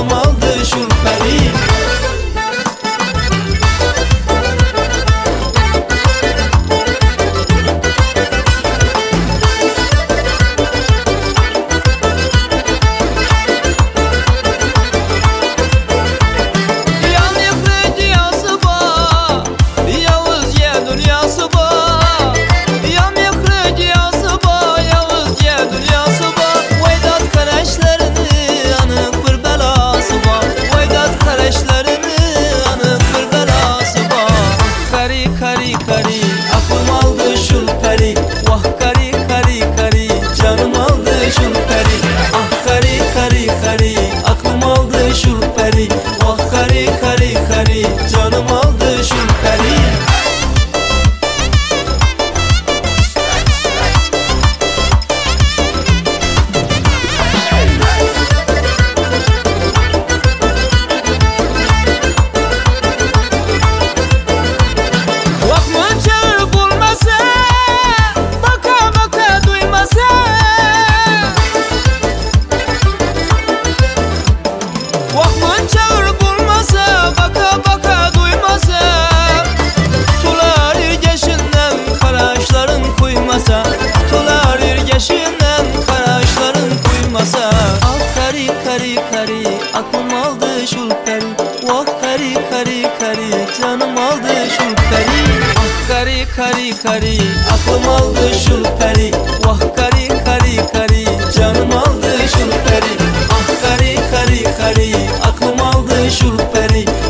canım aldı şülperi. Kari kari aklım aldı şülperi. Vah kari kari kari canım aldı şülperi. Ah kari kari kari aklım aldı şülperi. Vah kari kari kari canım aldı şülperi. Tutular irgeşinden karaşların kuymasa. Ah kari kari kari aklım aldı şülperi. Vah kari kari kari canım aldı şülperi. Ah kari kari kari aklım aldı şülperi. Vah kari kari kari canım aldı şülperi. Ah kari kari kari aklım aldı şülperi.